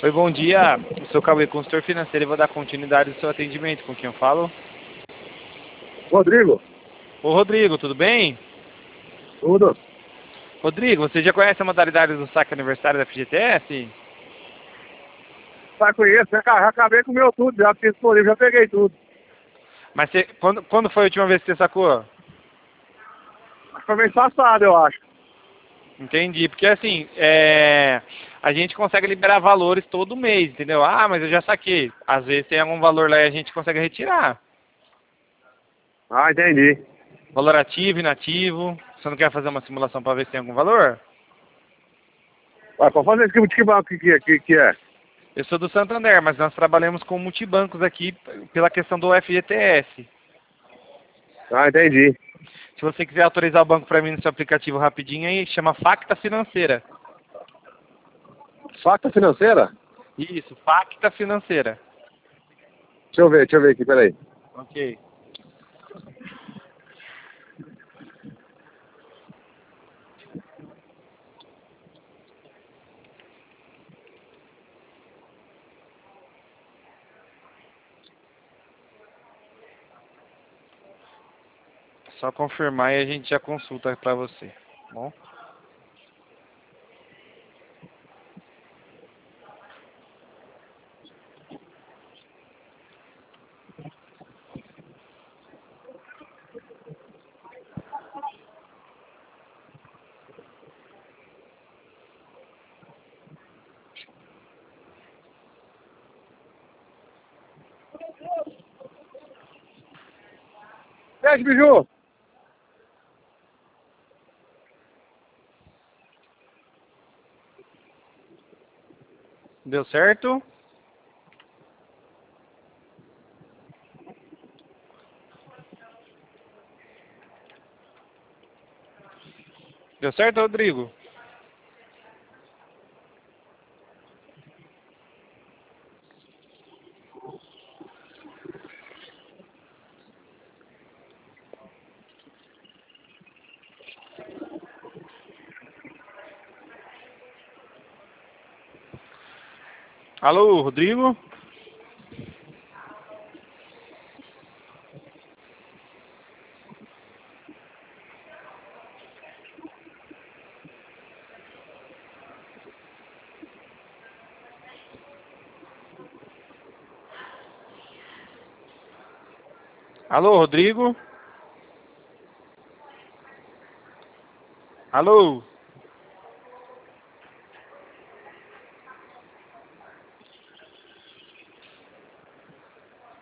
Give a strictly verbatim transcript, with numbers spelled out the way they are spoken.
Oi, bom dia. Eu sou o Cauê, consultor financeiro, e vou dar continuidade ao seu atendimento. Com quem eu falo? Rodrigo, Ô, Rodrigo, tudo bem? tudo? Rodrigo, você já conhece a modalidade do saque aniversário da F G T S? Tá com isso? Já já acabei com o meu tudo, já fiz disponível, já peguei tudo. Mas você, quando, quando foi a última vez que você sacou? Foi mês passado, eu acho. Entendi, porque assim, é, a gente consegue liberar valores todo mês, entendeu? Ah, mas eu já saquei. Às vezes tem algum valor lá e a gente consegue retirar. Ah, entendi. Valor ativo, inativo. Você não quer fazer uma simulação para ver se tem algum valor? Ué, pra fazer esse tipo de banco que, que, que, que é? Eu sou do Santander, mas nós trabalhamos com multibancos aqui pela questão do F G T S. Ah, entendi. Se você quiser autorizar o banco para mim no seu aplicativo rapidinho aí, chama Facta Financeira. Facta financeira? Isso, Facta Financeira. Deixa eu ver, deixa eu ver aqui, peraí. Ok. Só confirmar e a gente já consulta para você. Tá bom? Fecha, Biju! Deu certo? Deu certo, Rodrigo? Alô, Rodrigo? Alô, Rodrigo? Alô?